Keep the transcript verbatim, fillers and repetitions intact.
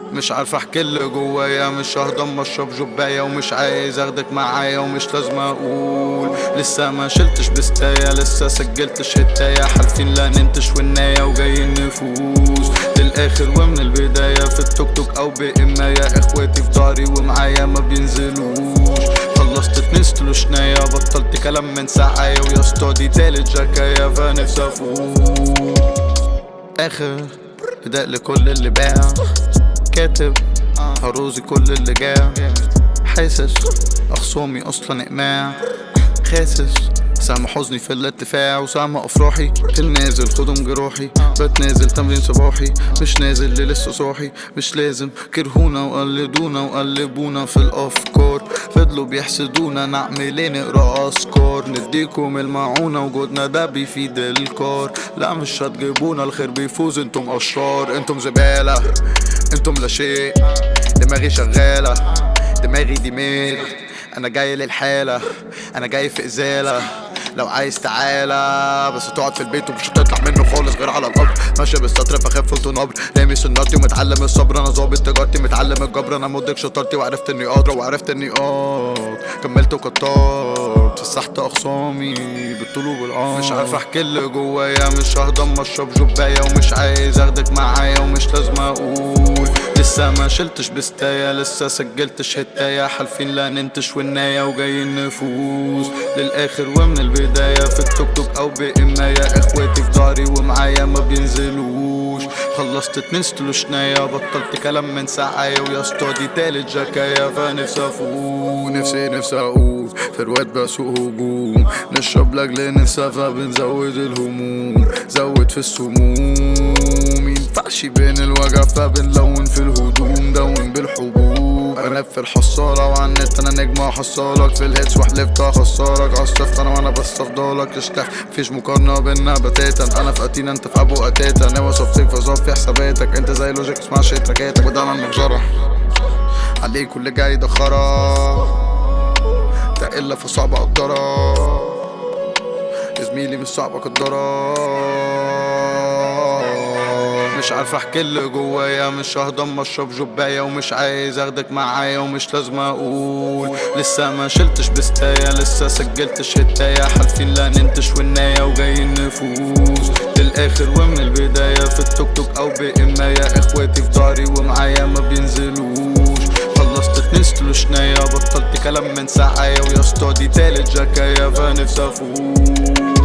مش عارف احكي اللي جوايا، مش ههضم اشرب جباية، ومش عايز اخدك معايا، ومش لازم اقول لسه ما شلتش بستاية، لسه سجلتش هتاية، حالفين لا ننتش والناية وجايين نفوز للاخر ومن البداية، في التوك توك او بإماية، اخواتي في داري ومعايا ما بينزلوش، خلصت اتنين ستلو شناية، بطلت كلام من ساعاية، ويا اسطى دي تالت جاكاية فنفسي افوق. اخر فداء لكل اللي باع، كاتب هروزي كل اللي جاع، حاسس اخصامي اصلا اقماع، خاسس سهم حزني في الارتفاع، وسهم افراحي في النازل خدهم جروحي، بتنازل تمرين صباحي، مش نازل اللي لسه صاحي، مش لازم كرهونا وقلدونا وقلبونا في الافكار، فضلوا بيحسدونا نعمل ايه نقرا اذكار، نديكم المعونة وجودنا ده بيفيد الكار، لا مش هتجيبونا الخير بيفوز، انتم اشرار انتم زبالة انتم لا شيء، دماغي شغالة دماغي دماغ، انا جاي للحالة انا جاي في ازالة، لو عايز تعالى بس تقعد في البيت ومش هتطلع منه خالص غير على القبر، ماشي بالسطر فخاف فوت نبر، رامي سنارتي ومتعلم الصبر، انا ظابط تجارتي متعلم الجبر، انا مدرك شطارتي وعرفت اني قادر وعرفت اني قاد، كملت وكترت فسحت اخصامي بالطول وبالعرض، مش عارف احكي اللي جوايا، مش ههضم اشرب جباية، ومش عايز اخدك معايا، ومش لازم اقول لسه ما شلتش بستاية، لسه سجلتش هتاية، حالفين لا ننتش والناية وجايين نفوز للاخر ومن البداية، في التوك توك او بإماية، اخواتي في داري ومعايا ما بينزلوش، خلصت اتنين ستلو شناية، بطلت كلام من ساعاية، ويا اسطى دي تالت جاكاية فنفسي افوق، نفسي نفسي اقول في رواد بسوق هجوم، نشرب لاجل ننسى فبنزود الهموم، زود في السموم، مينفعش بين الوجع فبنلون في الهدوم، دون بالحبوب، انا في الحصالة وعلى النت انا نجم احصلك، في الهيتس وحلفت اخسرك، عصفت انا وانا بس افضلك اشتاق، مفيش مقارنة بينا بتاتا، انا في اتينا انت في ابو اتاتا، ناوي صفيك في صفي حساباتك، انت زي لوجيك اسمعش تراكاتك، وده انا المجزرة عليك واللي جاي ده خرا، تقل فصعب اقدرها يا زميلي مش صعب اقدرها، مش عارف احكي اللي جوايا، مش ههضم اشرب جباية، ومش عايز اخدك معايا، ومش لازم اقول لسه ما شلتش بستاية، لسه سجلتش هتاية، حالفين لا ننتش والناية وجايين نفوز للاخر ومن البداية، في التوك توك او بإماية، اخواتي في داري ومعايا ما بينزلوش، خلصت اتنين ستلو شناية، بطلت كلام من ساعاية، ويا اسطى دي تالت جاكاية فنفسي افوق.